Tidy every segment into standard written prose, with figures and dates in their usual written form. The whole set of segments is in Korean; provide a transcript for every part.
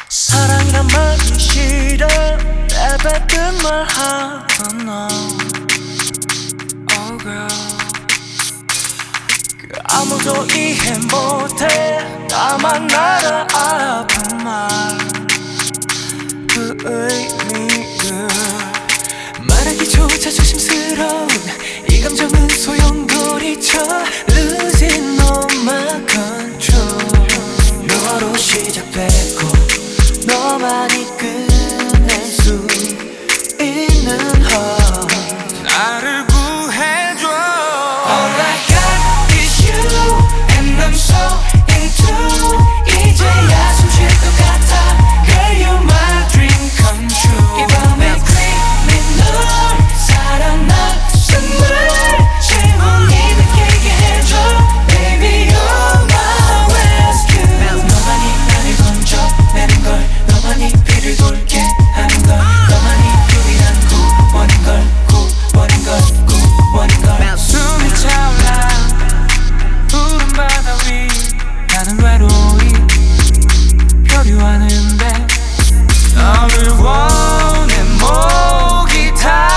사랑이란 말이 싫어 내뱉은 말 하던 너 Oh girl 그 아무도 이해 못해 나만 알아 아픈 말 그 의미를 말하기조차 조심스러운 이 감정은 소용돌이쳐 Losing all my control 너로 시작되고 너만이 끝낼 수 있는 heart 나를 구해줘 All I got is you And I'm so into 이제야 숨 쉴 것 같아 Girl you're my dream come true 이 밤에 creeping 널 살아나 정말 영원히 느끼게 해줘 Baby you're my rescue 너만이 나를 건져내는 걸 너만이 비를 돌게 하는 걸 너만이 유일한 구원인 걸 구원인 걸 구원인 걸 숨이 차올라 푸른 바다 위 나는 외로이 표류하는데 너를 원해 목이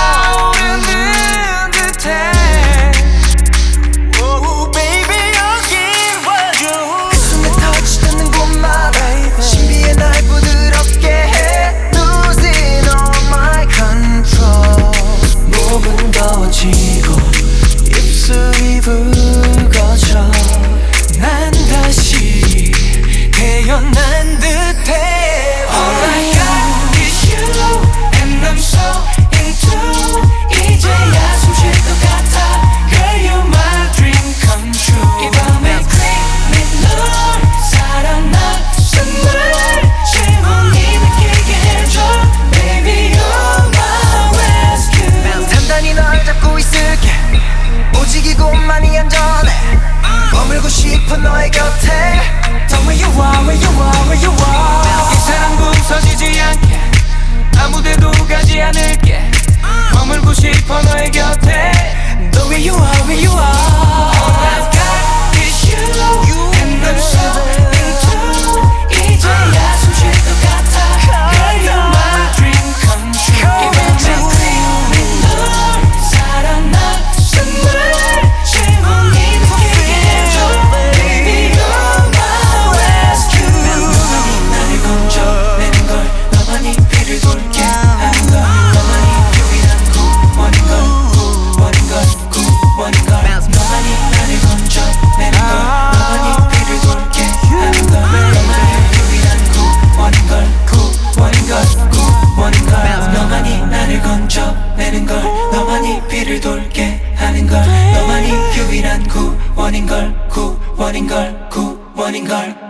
타오르는 듯해 Oh baby 여길 와줘 그 숨에 터치되는 곳마다 신비해 날 부드럽게 해 Losing all my control 몸은 더워지고 입술이 붉어져 난 다시 태어난 듯해 All I got is you And I'm so into 이제야 숨 쉴 것 같아 Girl you're my dream come true 이 밤에 creeping 널 살아나 정말 영원히 느끼게 해줘 Baby you're my rescue 단단히 널 잡고 있을게 오직 이곳만이 안전해 머물고 싶어 너의 곁에 Tell me you are, where you are, where you are 이 사랑 부서지지 않게 아무데도 가지 않을게 머물고 싶어 너의 곁에 Know where you are, where you are All I've got is you And I'm so into 이제야 숨 쉴 것 같아 Girl you're my dream come true 이 밤에 creeping 널 살아나 정말 영원히 느끼게 해줘 Baby you're my rescue 너만이 나를 건져내는 걸 너만이 비를 돌게 하는 걸 너만이 유일한 구원인 걸 구원인 걸 구원인 걸 너만이 나를 건져내는 걸 너만이 비를 돌게 하는 걸 너만이 유일한 구원인 걸 구원인 걸 구원인 걸 너만이 나를 건져내는 걸 너만이 비를 돌게 하는 걸 너만이 유일한 구원인 걸 구원인 걸 구원인 걸